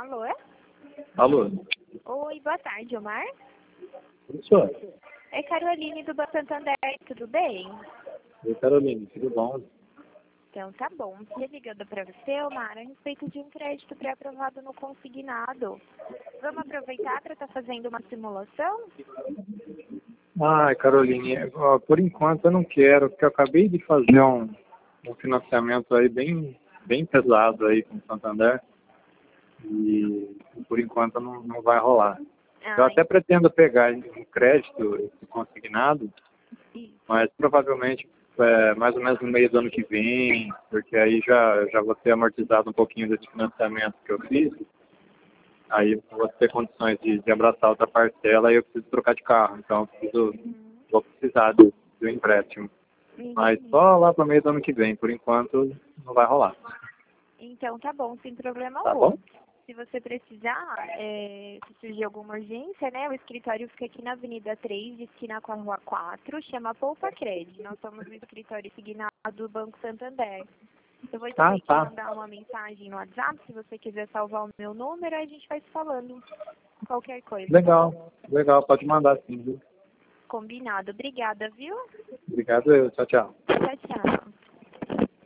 Alô? Alô? Oi, boa tarde, Omar. Professor? É Caroline do Banco Santander, tudo bem? Oi, Caroline, tudo bom? Então tá bom. Estou ligando para você, Omar, a respeito de um crédito pré-aprovado no consignado. Vamos aproveitar para estar fazendo uma simulação? Ai, Caroline, ó, por enquanto eu não quero, porque eu acabei de fazer um financiamento aí bem pesado aí com o Santander e por enquanto não vai rolar. Eu Ai, até pretendo pegar um crédito esse consignado, isso. mas provavelmente mais ou menos no meio do ano que vem, porque aí já vou ter amortizado um pouquinho desse financiamento que eu fiz. Aí eu vou ter condições de abraçar outra parcela e eu preciso trocar de carro. Então vou precisar do empréstimo. Mas só lá para o meio do ano que vem. Por enquanto não vai rolar. Então tá bom, sem problema Tá algum. bom? Se você precisar, se surgir alguma urgência, né? O escritório fica aqui na Avenida 3, de esquina com a Rua 4, chama Poupa Cred. Nós somos o escritório signado do Banco Santander. Eu vou também te Tá. mandar uma mensagem no WhatsApp, se você quiser salvar o meu número, aí a gente vai se falando qualquer coisa. Legal. Pode mandar sim, viu? Combinado. Obrigada, viu? Obrigado eu. Tchau, tchau. Tchau, tchau.